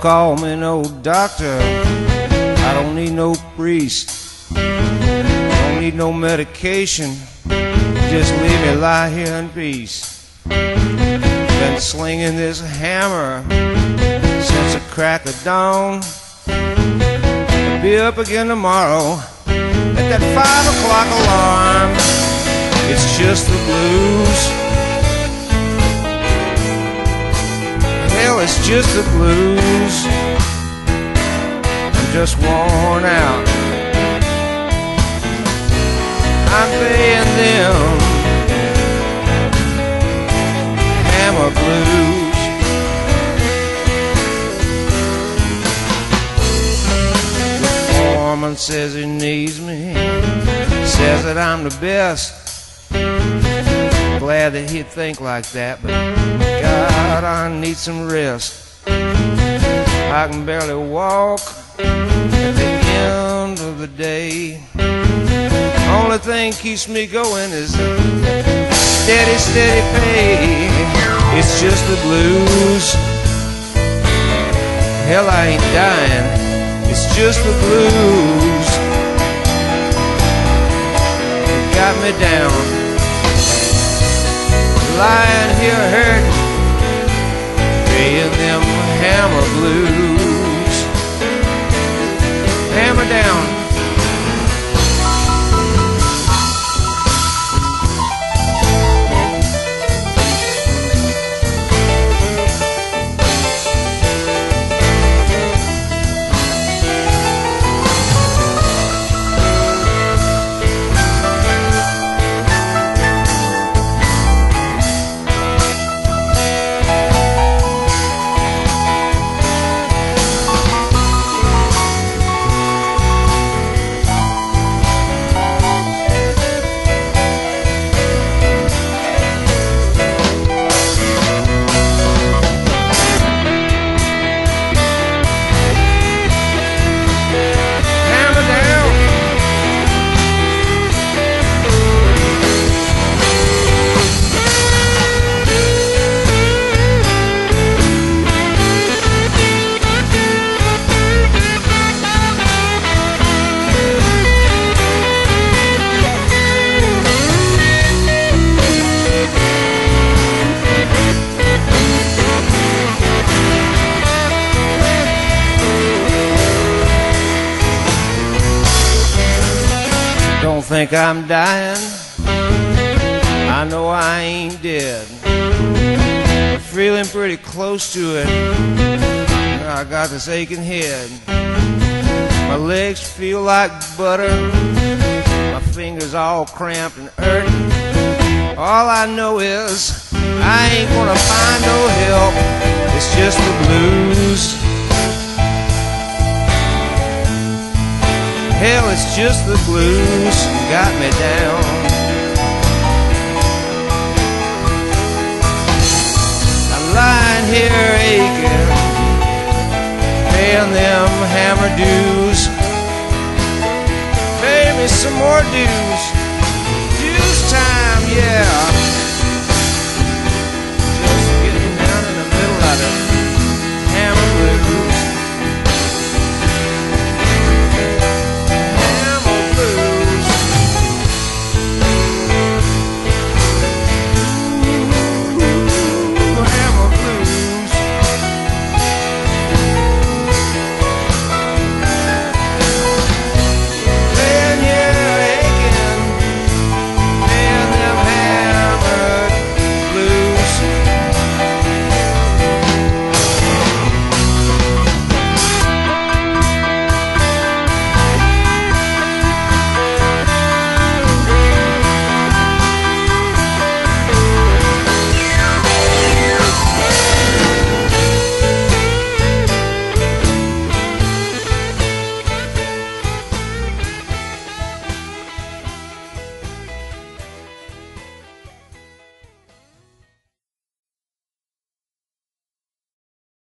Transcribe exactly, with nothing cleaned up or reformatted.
call me no doctor, I don't need no priest, don't need no medication, just leave me lie here in peace. Been slinging this hammer since the crack of dawn. I'll be up again tomorrow at that five o'clock alarm. It's just the blues. Hell, it's just the blues. I'm just worn out. I'm paying them hammer blues. The foreman says he needs me, says that I'm the best. Glad that he'd think like that, but God, I need some rest. I can barely walk at the end of the day. Only thing keeps me going is steady, steady pay. It's just the blues. Hell, I ain't dying. It's just the blues. It got me down. Lying here hurting, paying them hammer blues. Hammer down. Don't think I'm dying, I know I ain't dead. I'm feeling pretty close to it, I got this aching head. My legs feel like butter, my fingers all cramped and hurting. All I know is I ain't gonna find no help, it's just the blues. Hell, it's just the blues got me down. I'm lying here aching, paying them hammer dues. Pay me some more dues. Dues time, yeah.